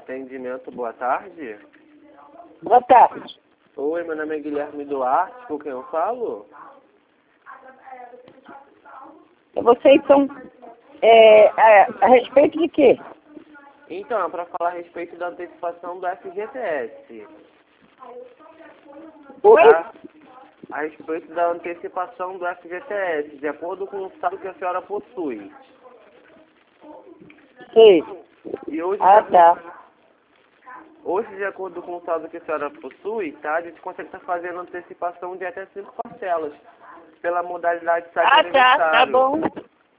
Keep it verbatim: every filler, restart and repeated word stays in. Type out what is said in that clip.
Atendimento, boa tarde. Boa tarde. Oi, meu nome é Guilherme Duarte, com quem eu falo? Vocês são é, a, a respeito de quê? Então, é para falar a respeito da antecipação do F G T S. Oi? Tá? A respeito da antecipação do F G T S, de acordo com o estado que a senhora possui. Sei. E hoje, Ah, de, tá. hoje, de acordo com o estado que a senhora possui, tá? A gente consegue estar fazendo antecipação de até cinco parcelas, pela modalidade saque Ah, tá, tá aniversário. bom.